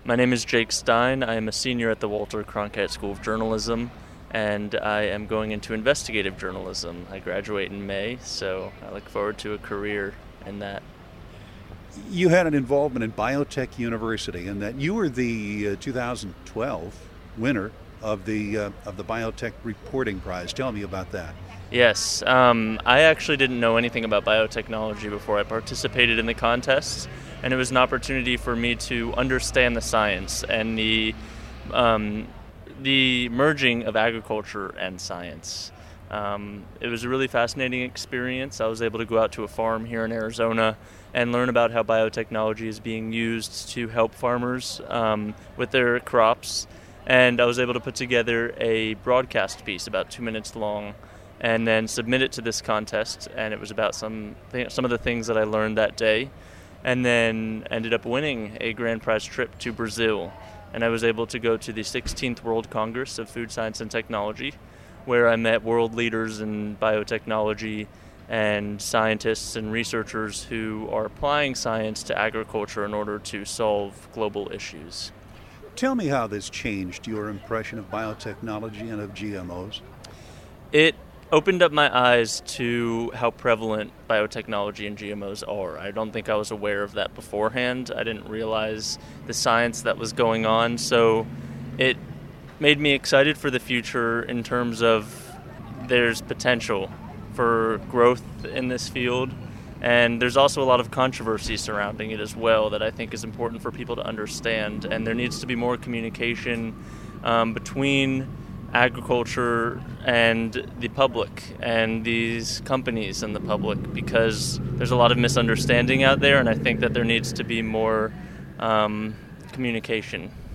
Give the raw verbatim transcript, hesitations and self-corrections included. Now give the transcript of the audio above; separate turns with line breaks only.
My name is Jake Stein. I am a senior at the Walter Cronkite School of Journalism, and I am going into investigative journalism. I graduate in May, so I look forward to a career in that.
You had an involvement in Biotech University, and that you were the uh, two thousand twelve winner of the uh, of the Biotech Reporting Prize. Tell me about that.
Yes, um, I actually didn't know anything about biotechnology before I participated in the contest, and it was an opportunity for me to understand the science and the um, the merging of agriculture and science. Um, it was a really fascinating experience. I was able to go out to a farm here in Arizona and learn about how biotechnology is being used to help farmers um, with their crops. And I was able to put together a broadcast piece about two minutes long and then submit it to this contest. And it was about some th- some of the things that I learned that day, and then ended up winning a grand prize trip to Brazil. And I was able to go to the sixteenth World Congress of Food Science and Technology, where I met world leaders in biotechnology and scientists and researchers who are applying science to agriculture in order to solve global issues.
Tell me how this changed your impression of biotechnology and of G M Os.
It opened up my eyes to how prevalent biotechnology and G M Os are. I don't think I was aware of that beforehand. I didn't realize the science that was going on, so it made me excited for the future in terms of there's potential for growth in this field, and there's also a lot of controversy surrounding it as well that I think is important for people to understand, and there needs to be more communication um, between agriculture and the public and these companies and the public, because there's a lot of misunderstanding out there, and I think that there needs to be more um, communication.